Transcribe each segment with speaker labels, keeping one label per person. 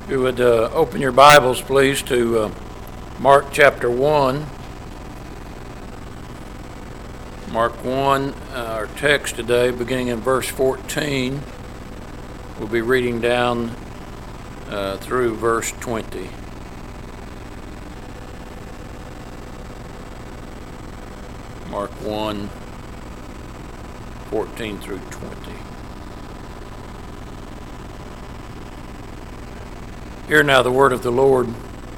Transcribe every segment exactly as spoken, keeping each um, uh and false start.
Speaker 1: If you would uh, open your Bibles, please, to uh, Mark chapter one. Mark one, uh, our text today, beginning in verse fourteen. We'll be reading down uh, through verse twenty. Mark one, fourteen through twenty. Hear now the word of the Lord.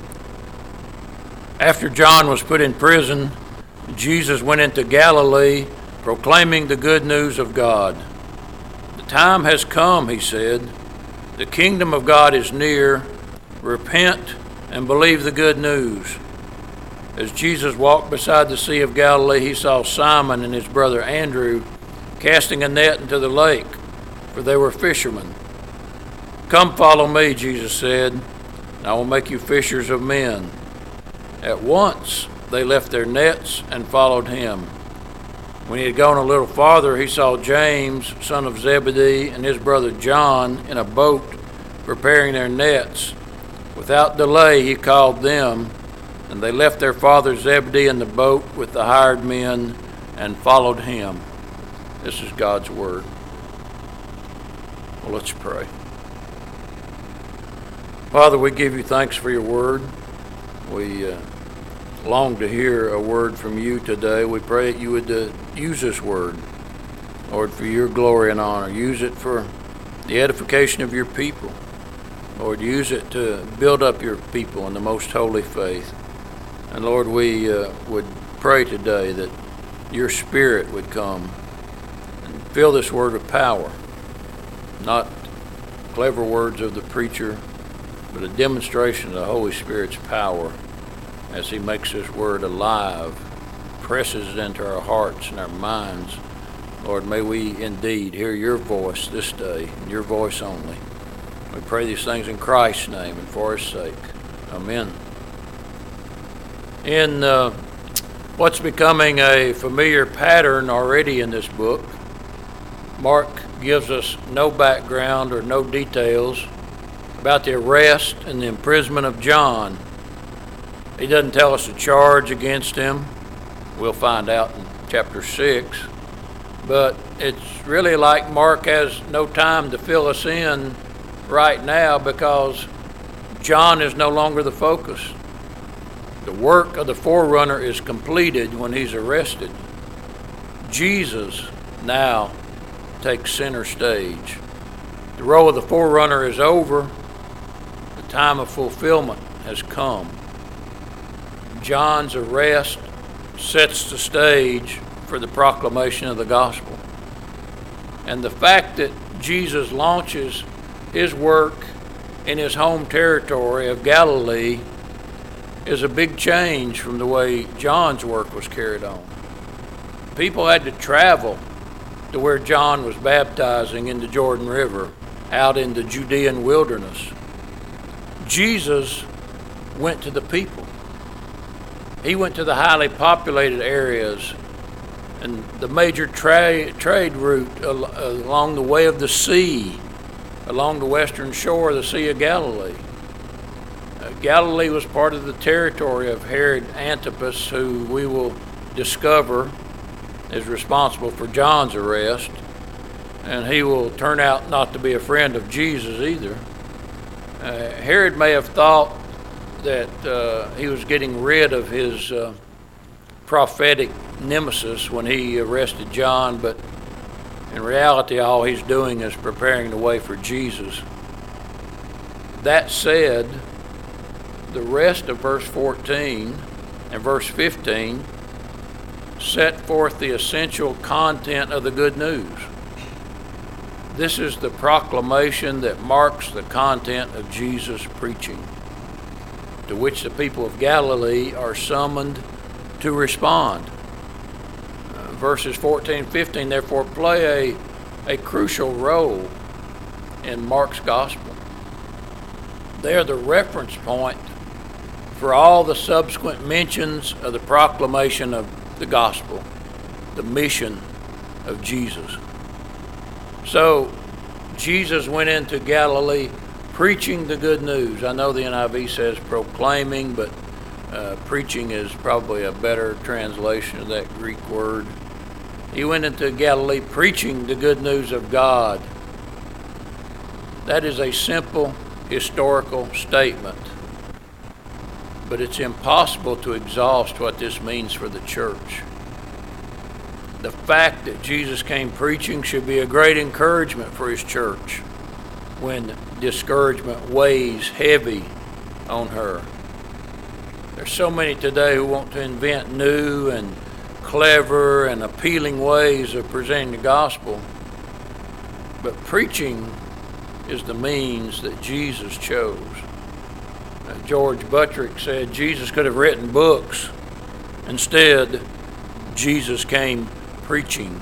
Speaker 1: After John was put in prison, Jesus went into Galilee, proclaiming the good news of God. The time has come, he said. The kingdom of God is near. Repent and believe the good news. As Jesus walked beside the Sea of Galilee, he saw Simon and his brother Andrew casting a net into the lake, for they were fishermen. Come follow me, Jesus said, and I will make you fishers of men. At once they left their nets and followed him. When he had gone a little farther, he saw James, son of Zebedee, and his brother John in a boat preparing their nets. Without delay he called them, and they left their father Zebedee in the boat with the hired men and followed him. This is God's word. Well, let's pray. Father, we give you thanks for your word. We uh, long to hear a word from you today. We pray that you would uh, use this word, Lord, for your glory and honor. Use it for the edification of your people. Lord, use it to build up your people in the most holy faith. And Lord, we uh, would pray today that your Spirit would come and fill this word with power, not clever words of the preacher, but a demonstration of the Holy Spirit's power as he makes this word alive, presses it into our hearts and our minds. Lord, may we indeed hear your voice this day, and your voice only. We pray these things in Christ's name and for his sake. Amen. In uh, what's becoming a familiar pattern already in this book, Mark gives us no background or no details about the arrest and the imprisonment of John. He doesn't tell us a charge against him. We'll find out in chapter six. But it's really like Mark has no time to fill us in right now because John is no longer the focus. The work of the forerunner is completed when he's arrested. Jesus now takes center stage. The role of the forerunner is over. The time of fulfillment has come. John's arrest sets the stage for the proclamation of the gospel. And the fact that Jesus launches his work in his home territory of Galilee is a big change from the way John's work was carried on. People had to travel to where John was baptizing in the Jordan River, out in the Judean wilderness. Jesus went to the people. He went to the highly populated areas and the major tra- trade route al- along the way of the sea, along the western shore of the Sea of Galilee. Uh, Galilee was part of the territory of Herod Antipas, who we will discover is responsible for John's arrest, and he will turn out not to be a friend of Jesus either. Uh, Herod may have thought that uh, he was getting rid of his uh, prophetic nemesis when he arrested John, but in reality all he's doing is preparing the way for Jesus. That said, the rest of verse fourteen and verse fifteen set forth the essential content of the good news. This is the proclamation that marks the content of Jesus' preaching, to which the people of Galilee are summoned to respond. Uh, verses fourteen and fifteen therefore play a, a crucial role in Mark's gospel. They are the reference point for all the subsequent mentions of the proclamation of the gospel, the mission of Jesus. So Jesus went into Galilee preaching the good news. I know the N I V says proclaiming, but uh, preaching is probably a better translation of that Greek word. He went into Galilee preaching the good news of God. That is a simple historical statement, but it's impossible to exhaust what this means for the church. The fact that Jesus came preaching should be a great encouragement for his church when discouragement weighs heavy on her. There's so many today who want to invent new and clever and appealing ways of presenting the gospel, but preaching is the means that Jesus chose. Uh, George Buttrick said Jesus could have written books. Instead, Jesus came preaching.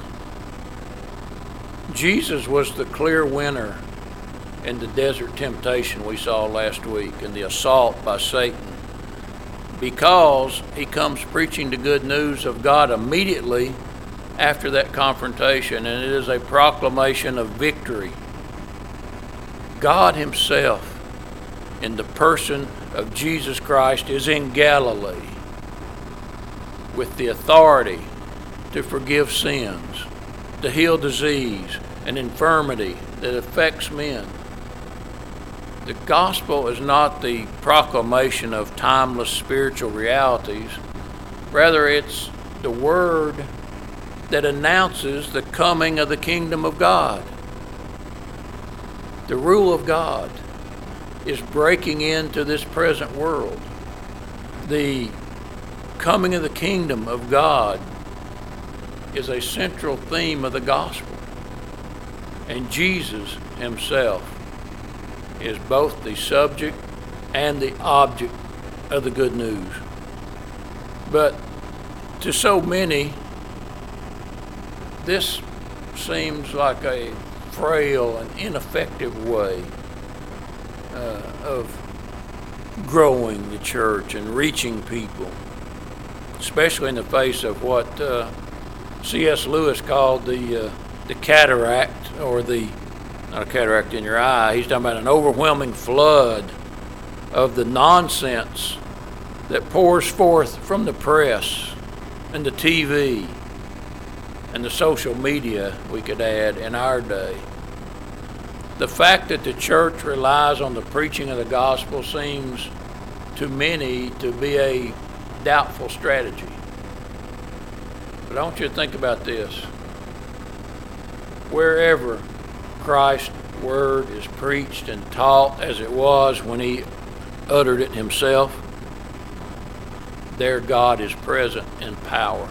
Speaker 1: Jesus was the clear winner in the desert temptation we saw last week and the assault by Satan, because he comes preaching the good news of God immediately after that confrontation, and it is a proclamation of victory. God himself, in the person of Jesus Christ, is in Galilee with the authority to forgive sins, to heal disease and infirmity that affects men. The gospel is not the proclamation of timeless spiritual realities. Rather, it's the word that announces the coming of the kingdom of God. The rule of God is breaking into this present world. The coming of the kingdom of God is a central theme of the gospel. And Jesus himself is both the subject and the object of the good news. But to so many, this seems like a frail and ineffective way uh, of growing the church and reaching people, especially in the face of what uh, C S Lewis called the uh, the cataract, or the not a cataract in your eye. He's talking about an overwhelming flood of the nonsense that pours forth from the press and the T V and the social media, we could add, in our day. The fact that the church relies on the preaching of the gospel seems to many to be a doubtful strategy. But I want you to think about this. Wherever Christ's word is preached and taught as it was when he uttered it himself, there God is present in power.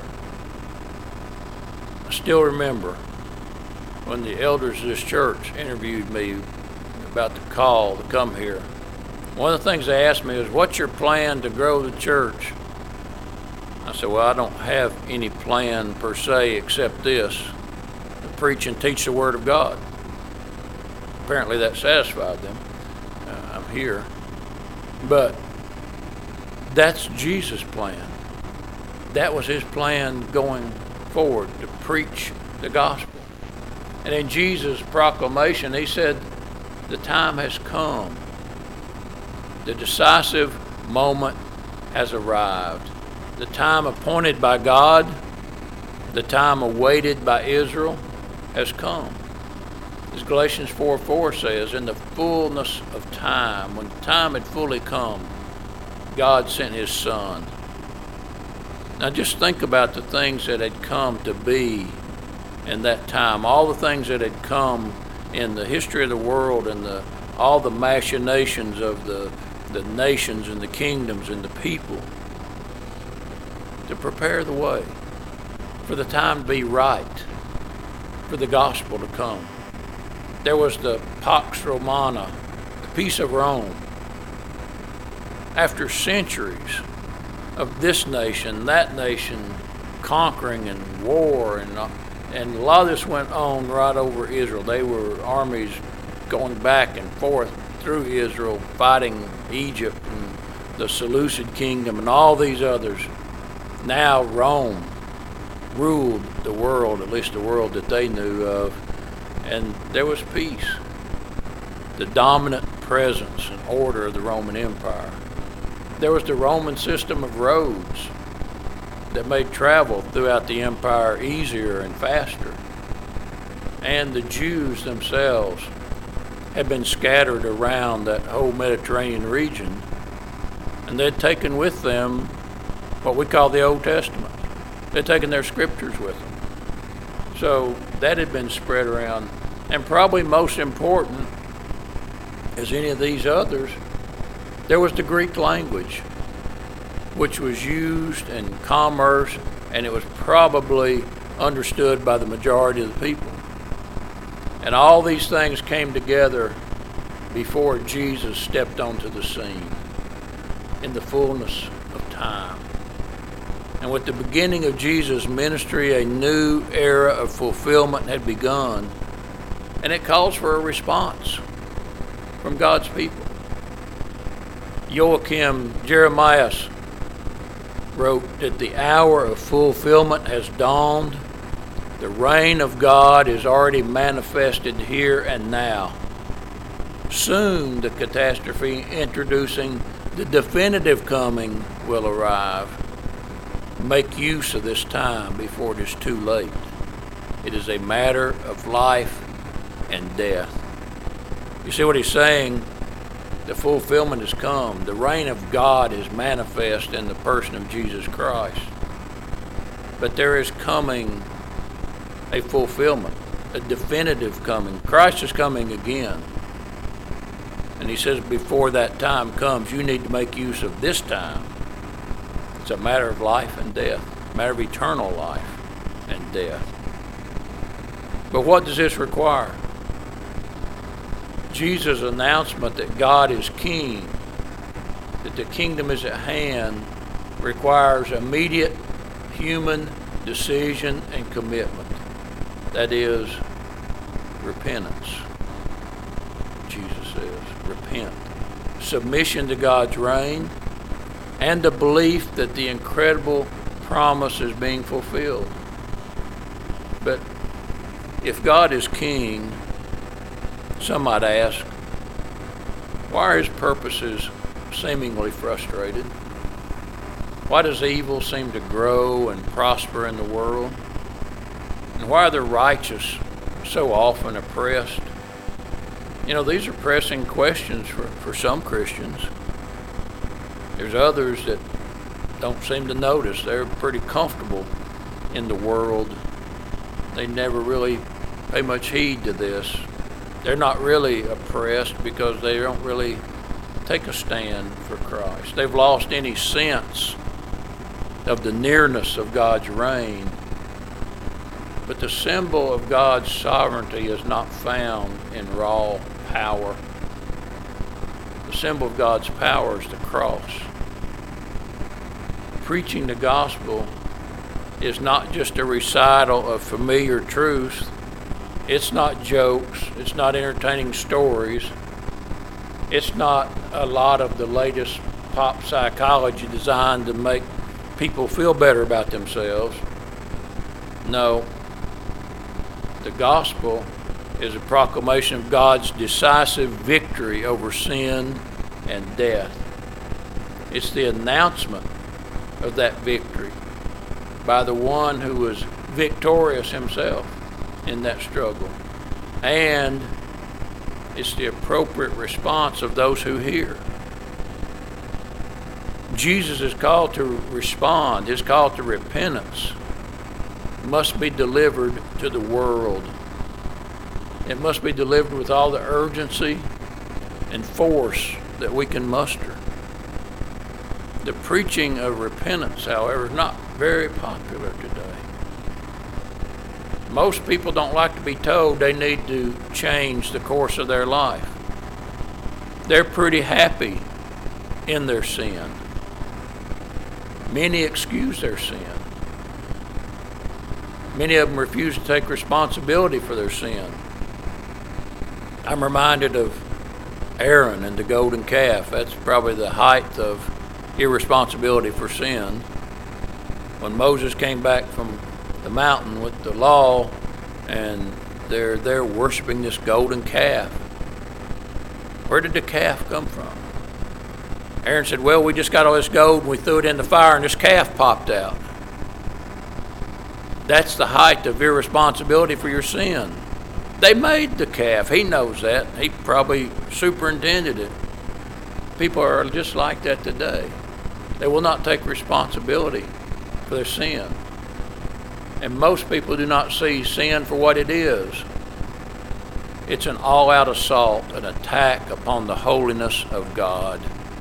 Speaker 1: I still remember when the elders of this church interviewed me about the call to come here. One of the things they asked me is, what's your plan to grow the church? I said, well, I don't have any plan per se except this: to preach and teach the Word of God. Apparently that satisfied them. Uh, I'm here. But that's Jesus' plan. That was his plan going forward, to preach the gospel. And in Jesus' proclamation, he said, the time has come. The decisive moment has arrived. The time appointed by God, the time awaited by Israel, has come. As Galatians four four says, in the fullness of time, when the time had fully come, God sent his Son. Now just think about the things that had come to be in that time, all the things that had come in the history of the world, and the all the machinations of the, the nations and the kingdoms and the people, to prepare the way for the time to be right, for the gospel to come. There was the Pax Romana, the peace of Rome. After centuries of this nation, that nation conquering and war, and uh, and a lot of this went on right over Israel. They were armies going back and forth through Israel, fighting Egypt and the Seleucid kingdom and all these others. Now Rome ruled the world, at least the world that they knew of, and there was peace. The dominant presence and order of the Roman Empire. There was the Roman system of roads that made travel throughout the empire easier and faster. And the Jews themselves had been scattered around that whole Mediterranean region, and they'd taken with them what we call the Old Testament. They'd taken their scriptures with them. So that had been spread around. And probably most important, as any of these others, there was the Greek language, which was used in commerce, and it was probably understood by the majority of the people. And all these things came together before Jesus stepped onto the scene in the fullness of time. And with the beginning of Jesus' ministry, a new era of fulfillment had begun, and it calls for a response from God's people. Joachim Jeremias wrote that the hour of fulfillment has dawned. The reign of God is already manifested here and now. Soon the catastrophe introducing the definitive coming will arrive. Make use of this time before it is too late. It is a matter of life and death. You see what he's saying? The fulfillment has come. The reign of God is manifest in the person of Jesus Christ. But there is coming a fulfillment, a definitive coming. Christ is coming again. And he says before that time comes, you need to make use of this time. It's a matter of life and death, a matter of eternal life and death. But what does this require? Jesus' announcement that God is king, that the kingdom is at hand, requires immediate human decision and commitment. That is, repentance. Jesus says, repent. Submission to God's reign, and the belief that the incredible promise is being fulfilled. But if God is king, some might ask, why are his purposes seemingly frustrated? Why does evil seem to grow and prosper in the world? And why are the righteous so often oppressed? You know, these are pressing questions for, for some Christians. There's others that don't seem to notice. They're pretty comfortable in the world. They never really pay much heed to this. They're not really oppressed because they don't really take a stand for Christ. They've lost any sense of the nearness of God's reign. But the symbol of God's sovereignty is not found in raw power. The symbol of God's power is the cross. Preaching the gospel is not just a recital of familiar truths. It's not jokes. It's not entertaining stories. It's not a lot of the latest pop psychology designed to make people feel better about themselves. No. The gospel is a proclamation of God's decisive victory over sin and death. It's the announcement of that victory by the one who was victorious himself in that struggle. And it's the appropriate response of those who hear. Jesus is called to respond. His call to repentance must be delivered to the world. It must be delivered with all the urgency and force that we can muster. The preaching of repentance, however, is not very popular today. Most people don't like to be told they need to change the course of their life. They're pretty happy in their sin. Many excuse their sin. Many of them refuse to take responsibility for their sin. I'm reminded of Aaron and the golden calf. That's probably the height of irresponsibility for sin. When Moses came back from the mountain with the law, and they're there worshiping this golden calf. Where did the calf come from? Aaron said, well, we just got all this gold and we threw it in the fire and this calf popped out. That's the height of irresponsibility for your sin. They made the calf. He knows that. He probably superintended it. People are just like that today. They will not take responsibility for their sin. And most people do not see sin for what it is. It's an all-out assault, an attack upon the holiness of God.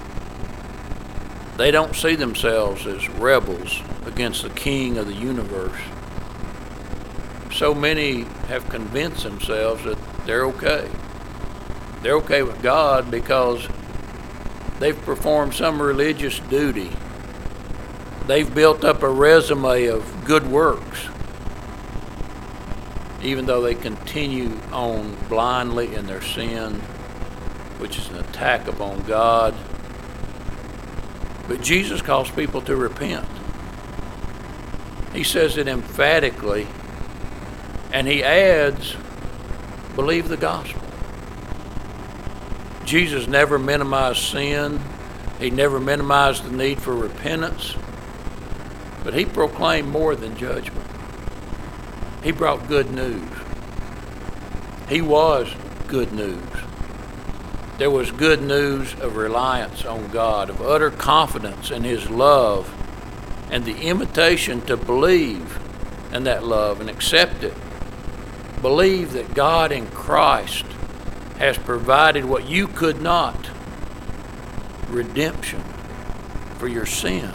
Speaker 1: They don't see themselves as rebels against the King of the universe. So many have convinced themselves that they're okay. They're okay with God because they've performed some religious duty. They've built up a resume of good works, even though they continue on blindly in their sin, which is an attack upon God. But Jesus calls people to repent. He says it emphatically, and he adds, believe the gospel. Jesus never minimized sin. He never minimized the need for repentance. But he proclaimed more than judgment. He brought good news. He was good news. There was good news of reliance on God, of utter confidence in his love, and the invitation to believe in that love and accept it. Believe that God in Christ has provided what you could not, redemption for your sin.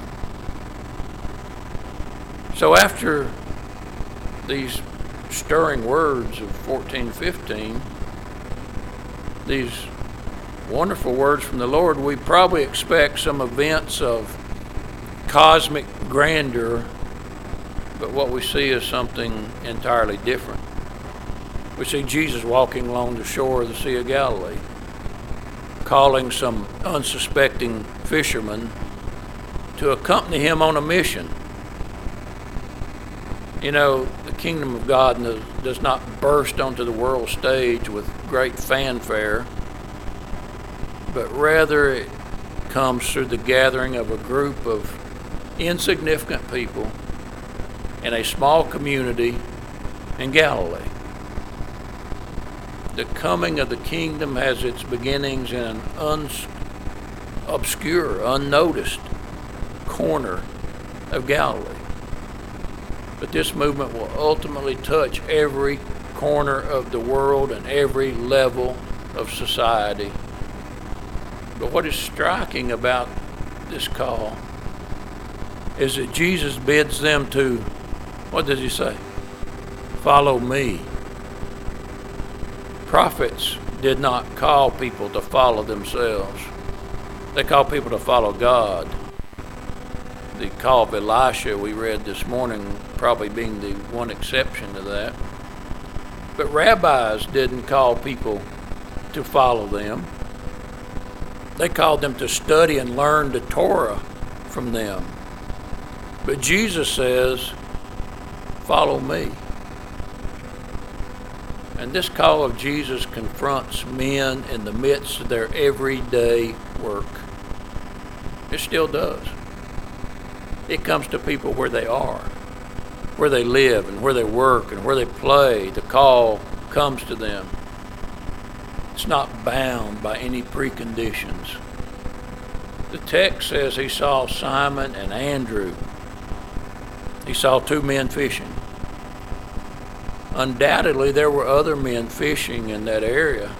Speaker 1: So after these stirring words of fourteen fifteen, these wonderful words from the Lord, we probably expect some events of cosmic grandeur, but what we see is something entirely different. We see Jesus walking along the shore of the Sea of Galilee, calling some unsuspecting fishermen to accompany him on a mission. You know, the kingdom of God does not burst onto the world stage with great fanfare, but rather it comes through the gathering of a group of insignificant people in a small community in Galilee. The coming of the kingdom has its beginnings in an uns- obscure, unnoticed corner of Galilee. But this movement will ultimately touch every corner of the world and every level of society. But what is striking about this call is that Jesus bids them to, what does he say? Follow me. Prophets did not call people to follow themselves. They called people to follow God. The call of Elisha we read this morning probably being the one exception to that. But rabbis didn't call people to follow them. They called them to study and learn the Torah from them. But Jesus says, follow me. And this call of Jesus confronts men in the midst of their everyday work. It still does. It comes to people where they are, where they live and where they work and where they play. The call comes to them. It's not bound by any preconditions. The text says he saw Simon and Andrew. He saw two men fishing. Undoubtedly, there were other men fishing in that area,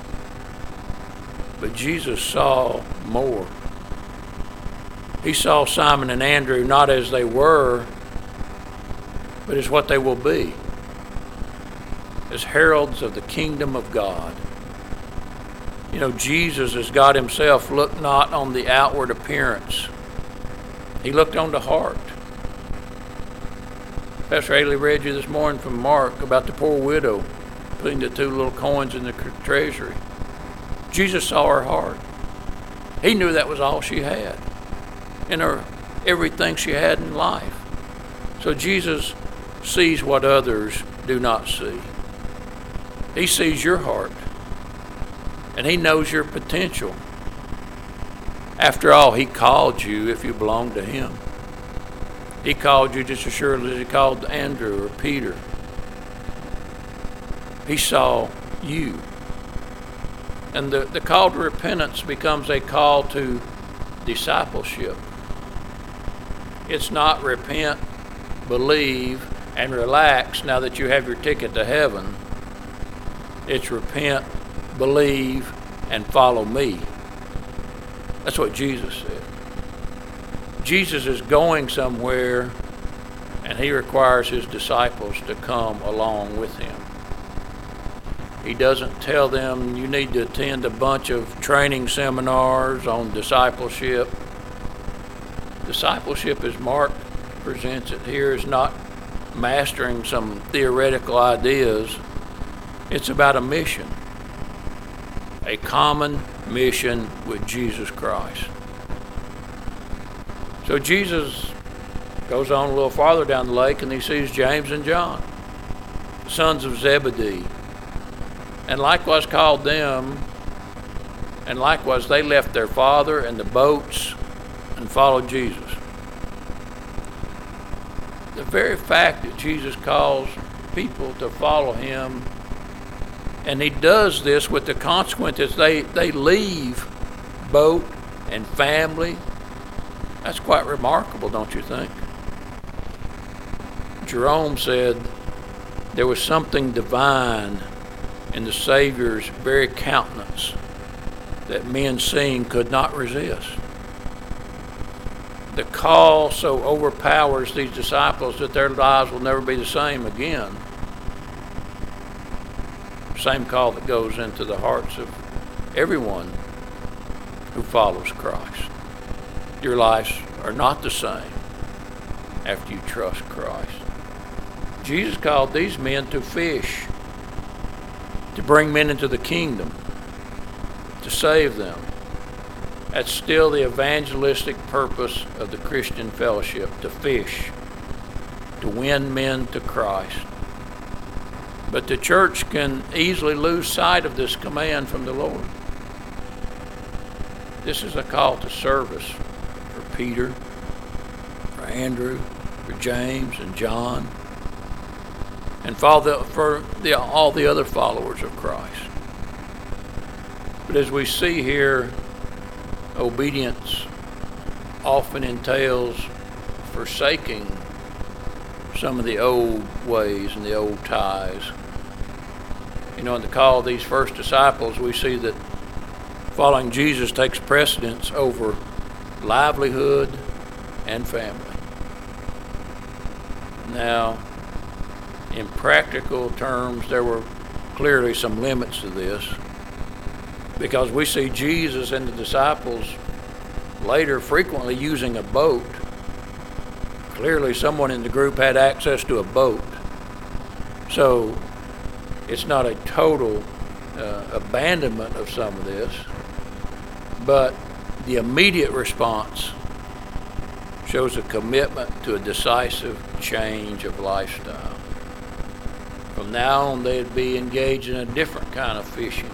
Speaker 1: but Jesus saw more. He saw Simon and Andrew not as they were, but as what they will be, as heralds of the kingdom of God. You know, Jesus, as God himself, looked not on the outward appearance. He looked on the heart. Pastor Haley read you this morning from Mark about the poor widow putting the two little coins in the treasury. Jesus saw her heart. He knew that was all she had in her, everything she had in life. So Jesus sees what others do not see. He sees your heart. And he knows your potential. After all, he called you if you belong to him. He called you just as surely as he called Andrew or Peter. He saw you. And the, the call to repentance becomes a call to discipleship. It's not repent, believe, and relax now that you have your ticket to heaven. It's repent, believe, and follow me. That's what Jesus said. Jesus is going somewhere, and he requires his disciples to come along with him. He doesn't tell them you need to attend a bunch of training seminars on discipleship. Discipleship, as Mark presents it here, is not mastering some theoretical ideas. It's about a mission, a common mission with Jesus Christ. So Jesus goes on a little farther down the lake, and he sees James and John, sons of Zebedee, and likewise called them, and likewise they left their father and the boats and followed Jesus. The very fact that Jesus calls people to follow him, and he does this with the consequences, they, they leave boat and family. That's quite remarkable, don't you think? Jerome said there was something divine in the Savior's very countenance that men seeing could not resist. The call so overpowers these disciples that their lives will never be the same again. Same call that goes into the hearts of everyone who follows Christ. Your lives are not the same after you trust Christ. Jesus called these men to fish, to bring men into the kingdom, to save them. That's still the evangelistic purpose of the Christian fellowship, to fish, to win men to Christ. But the church can easily lose sight of this command from the Lord. This is a call to service for Peter, for Andrew, for James and John, and for, the, for the, all the other followers of Christ. But as we see here, obedience often entails forsaking some of the old ways and the old ties. You know, in the call of these first disciples, we see that following Jesus takes precedence over livelihood and family. Now, in practical terms, there were clearly some limits to this, because we see Jesus and the disciples later frequently using a boat. Clearly someone in the group had access to a boat. So it's not a total uh, abandonment of some of this, but the immediate response shows a commitment to a decisive change of lifestyle. From now on, they'd be engaged in a different kind of fishing.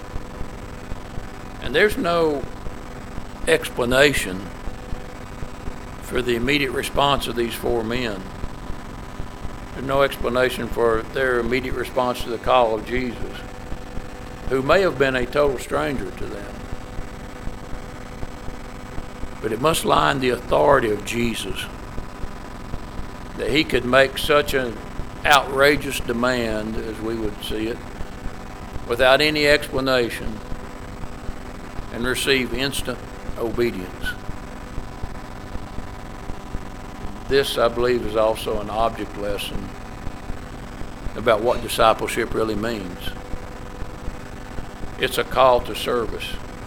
Speaker 1: And there's no explanation for the immediate response of these four men. There's no explanation for their immediate response to the call of Jesus, who may have been a total stranger to them. But it must lie in the authority of Jesus that he could make such an outrageous demand, as we would see it, without any explanation, and receive instant obedience. This, I believe, is also an object lesson about what discipleship really means. It's a call to service.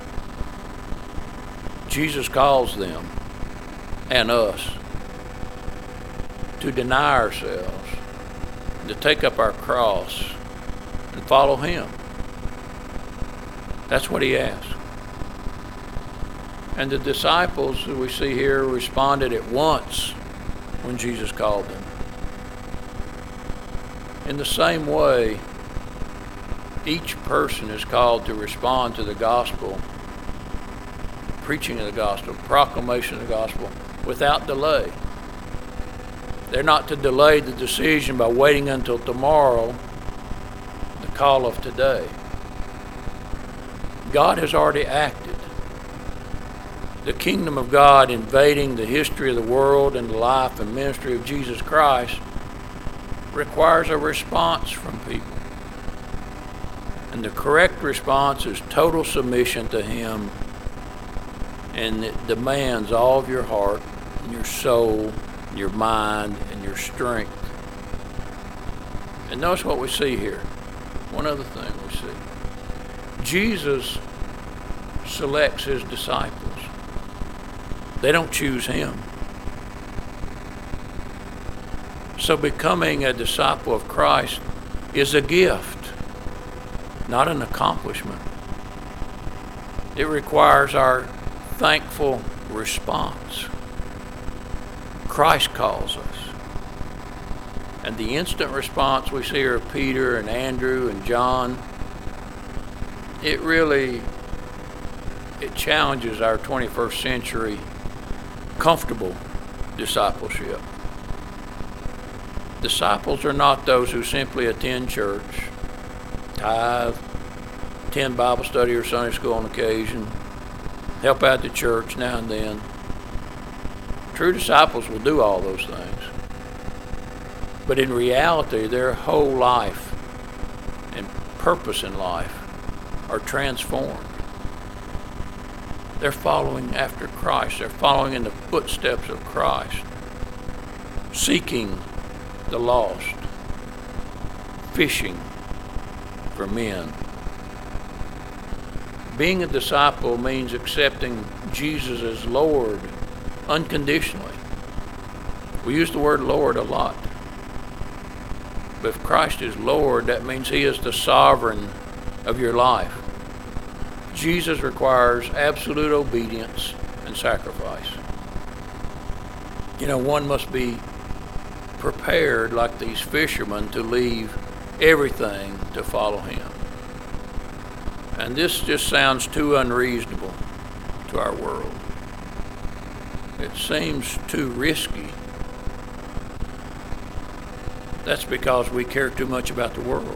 Speaker 1: Jesus calls them and us to deny ourselves, to take up our cross and follow him. That's what he asks. And the disciples that we see here responded at once when Jesus called them. In the same way, Each person is called to respond to the gospel, preaching of the gospel, proclamation of the gospel, without delay. They're not to delay the decision by waiting until tomorrow, the call of today. God has already acted. The kingdom of God invading the history of the world and the life and ministry of Jesus Christ requires a response from people. And the correct response is total submission to Him, and it demands all of your heart and your soul, your mind, and your strength. And notice what we see here. One other thing we see. Jesus selects His disciples. They don't choose Him. So becoming a disciple of Christ is a gift, not an accomplishment. It requires our thankful response. Christ calls us. And the instant response we see here of Peter and Andrew and John, it really, it challenges our twenty-first century comfortable discipleship. Disciples are not those who simply attend church, tithe, attend Bible study or Sunday school on occasion, help out the church now and then. True disciples will do all those things. But in reality, their whole life and purpose in life are transformed. They're following after Christ. They're following in the footsteps of Christ, seeking the lost, fishing for men. Being a disciple means accepting Jesus as Lord unconditionally. We use the word Lord a lot. But if Christ is Lord, that means He is the sovereign of your life. Jesus requires absolute obedience and sacrifice. You know, one must be prepared, like these fishermen, to leave everything to follow Him. And this just sounds too unreasonable to our world. It seems too risky. That's because we care too much about the world.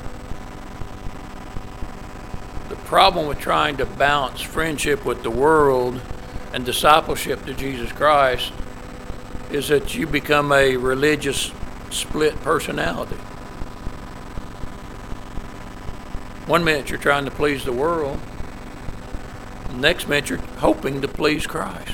Speaker 1: The problem with trying to balance friendship with the world and discipleship to Jesus Christ is that you become a religious split personality. One minute you're trying to please the world, the next minute you're hoping to please Christ.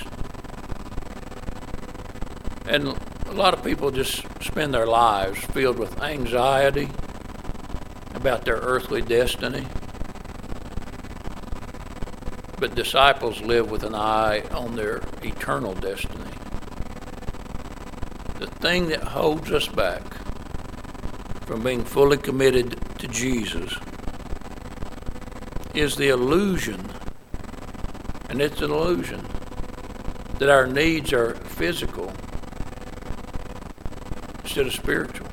Speaker 1: And a lot of people just spend their lives filled with anxiety about their earthly destiny. But disciples live with an eye on their eternal destiny. The thing that holds us back from being fully committed to Jesus is the illusion, and it's an illusion, that our needs are physical instead of spiritual.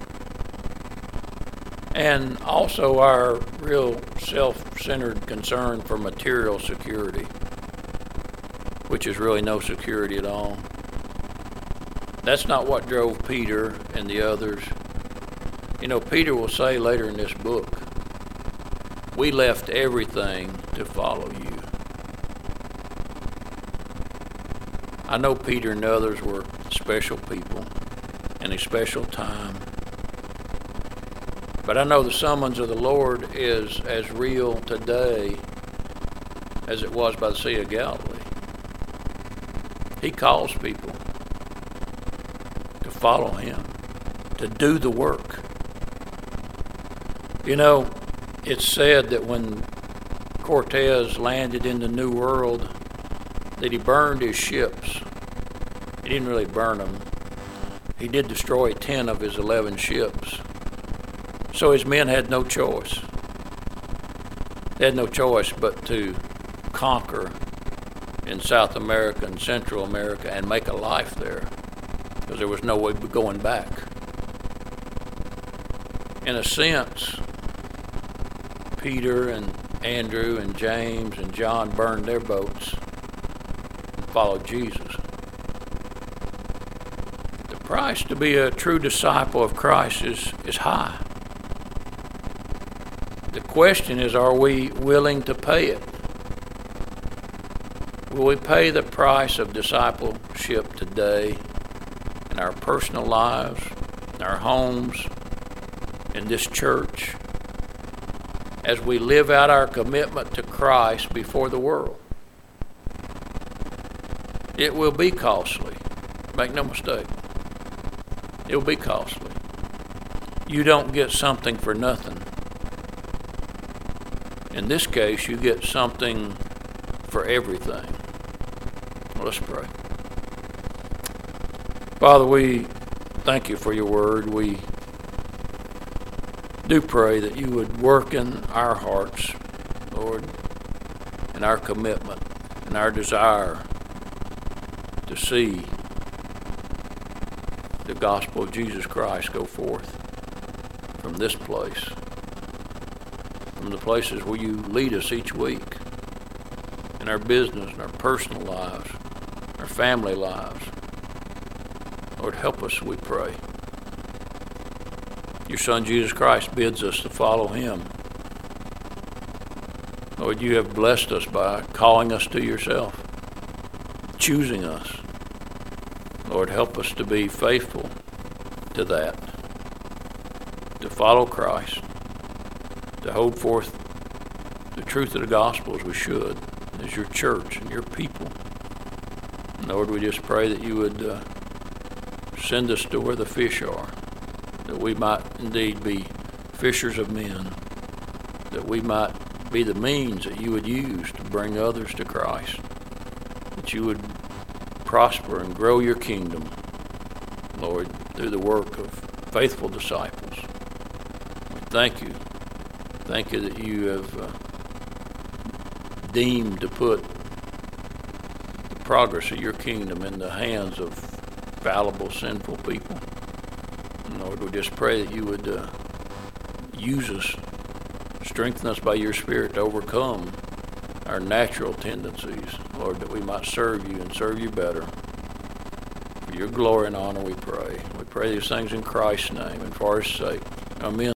Speaker 1: And also our real self-centered concern for material security, which is really no security at all. That's not what drove Peter and the others. You know, Peter will say later in this book, we left everything to follow you. I know Peter and others were special people in a special time. But I know the summons of the Lord is as real today as it was by the Sea of Galilee. He calls people to follow Him, to do the work. You know, it's said that when Cortez landed in the New World, that he burned his ships. He didn't really burn them. He did destroy ten of his eleven ships. So his men had no choice. They had no choice but to conquer in South America and Central America and make a life there, because there was no way of going back. In a sense, Peter and Andrew and James and John burned their boats and followed Jesus. The price to be a true disciple of Christ is, is high. The question is, are we willing to pay it? Will we pay the price of discipleship today in our personal lives, in our homes, in this church, as we live out our commitment to Christ before the world? It will be costly. Make no mistake. It will be costly. You don't get something for nothing. In this case, you get something for everything. Let's pray. Father, we thank you for your word. We do pray that you would work in our hearts, Lord, in our commitment, in our desire to see the gospel of Jesus Christ go forth from this place, from the places where you lead us each week, in our business, in our personal lives, our family lives. Lord, help us, we pray. Your Son, Jesus Christ, bids us to follow him. Lord, you have blessed us by calling us to yourself, choosing us. Lord, help us to be faithful to that, to follow Christ, to hold forth the truth of the gospel as we should, as your church and your people. Lord, we just pray that you would uh, send us to where the fish are, that we might indeed be fishers of men, that we might be the means that you would use to bring others to Christ, that you would prosper and grow your kingdom, Lord, through the work of faithful disciples. We thank you. Thank you that you have uh, deemed to put the progress of your kingdom in the hands of fallible, sinful people. And Lord, we just pray that you would uh, use us, strengthen us by your Spirit to overcome our natural tendencies, Lord, that we might serve you and serve you better. For your glory and honor we pray. We pray these things in Christ's name and for his sake. Amen.